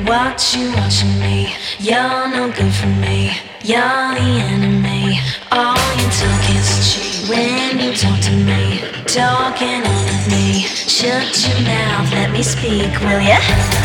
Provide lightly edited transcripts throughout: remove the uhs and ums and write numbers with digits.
What you watching me? You're no good for me. You're the enemy. All you talk is cheap when you talk to me. Talking on at me. Shut your mouth, let me speak, will ya?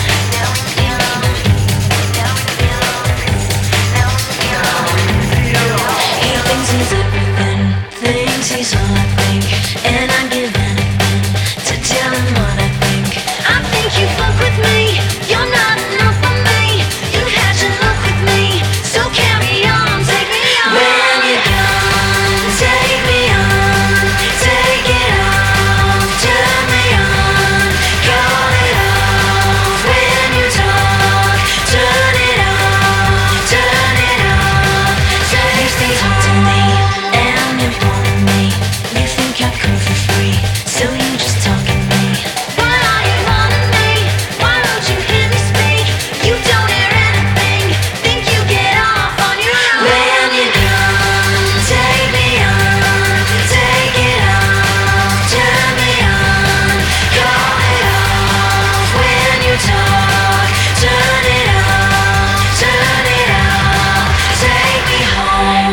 He thinks he's everything, thinks he's all I think, and I'd give anything to tell him what I think. I think you fuck with me, you're not enough for me. You had your luck with me, so carry on, take me on. When you're gone, take me on, take it off, turn me on, call it off. When you talk, turn it off, turn it off. Say things hard to me, and important me. You think I come for free, so you just talk at me. Why are you wanting me? Why don't you hear me speak? You don't hear anything, think you get off on your own. When you're gone, take me on, take it off, turn me on, call it off. When you talk, turn it off, turn it off, take me home.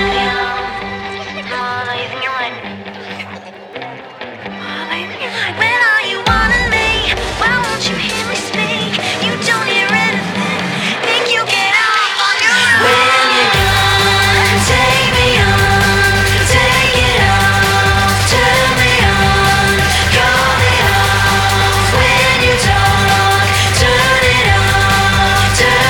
When are you wanting me? Why won't you hear me speak? You don't hear anything, think you get off on your own. When you're gone, take me on, take it off, turn me on, call it off. When you talk, turn it off,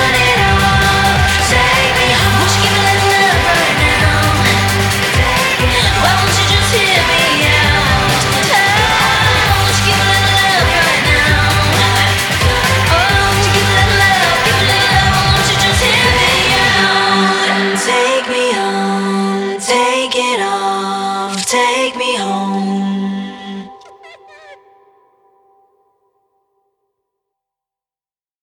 take me home. Won't you give me a little love right now? Why won't you just hear me out? Won't you give me a little love right now? Oh, won't you give me a little love, give me a little love? Won't you just hear me out? Take me on, take it off, take me home.